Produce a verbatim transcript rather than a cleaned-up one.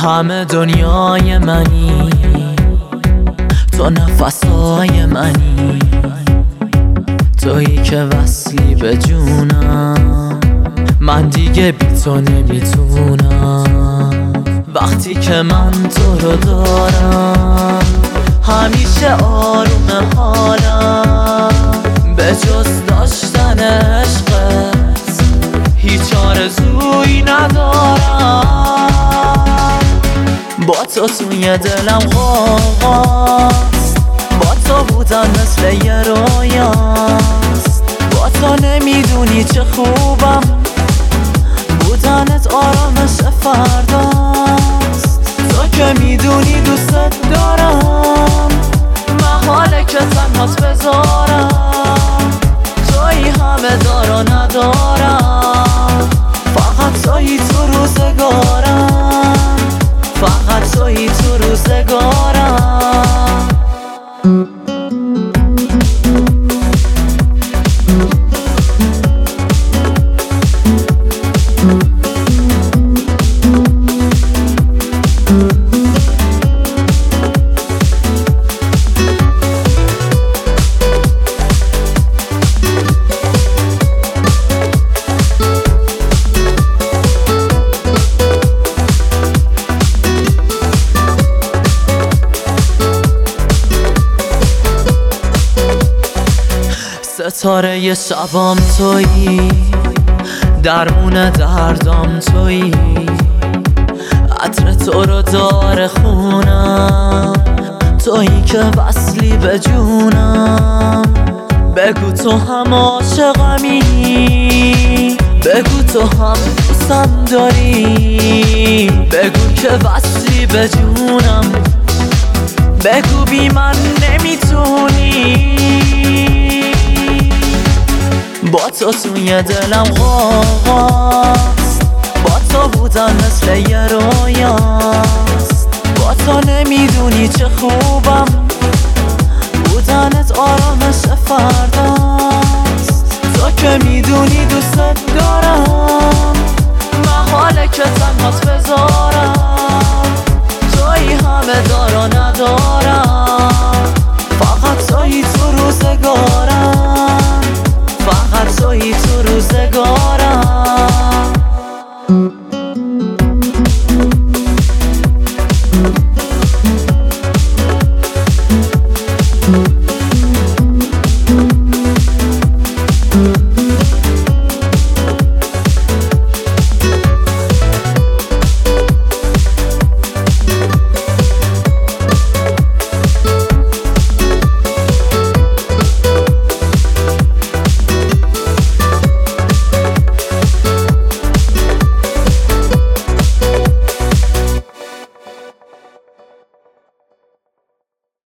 همه دنیای منی، تو نفسای منی، تویی که وصلی به جونم، من دیگه بی تو نمیتونم. وقتی که من تو رو دارم همیشه آروم حالم، به جز داشتن عشقت هیچ آرزویی ندارم. با تو توی دلم غاغاست، با تو بودن مثل یه رویاست، با تو نمیدونی چه خوبم، بودنت آرامش فرداست. تو که میدونی دوست دارم، محاله که تنهات بذارم، تویی همه دار و ندارم، فقط تویی تو روزگارم، فقط تویی تو روزگارم. ستاره ی شبام تویی، درمون دردام تویی، عطر تو رو داره خونم، تویی که وصلی به جونم. بگو تو هم عاشقمی، بگو تو هم دوستم داری، بگو که وصلی به جونم، بگو بی من نمیتونی. با تو توی دلم غاغاست، با تو بودن مثل یه رویاست،